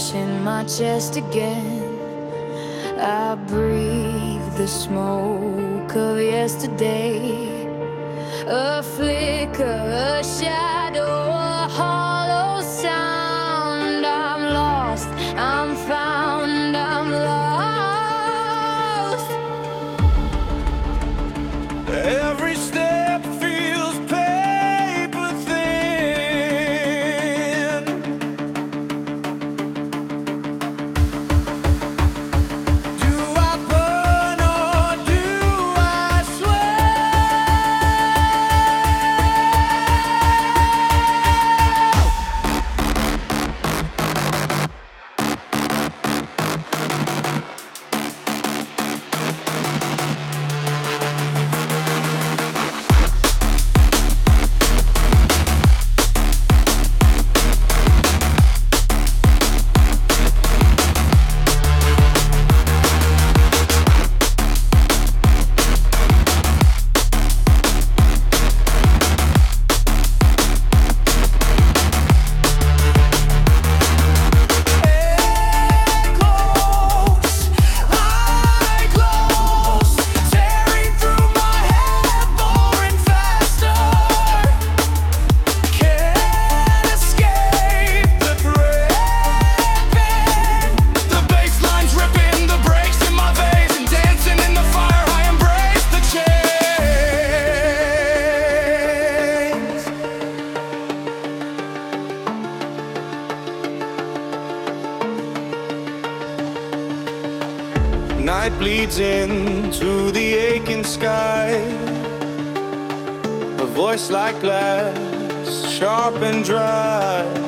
in my chest again. I breathe the smoke of yesterday, a flicker, a shadow, a hollow sound. I'm lost, I'm found, I'm lost. Every step feels paper thin. Do I burn or do I Night bleeds into the aching sky. A voice like glass, sharp and dry.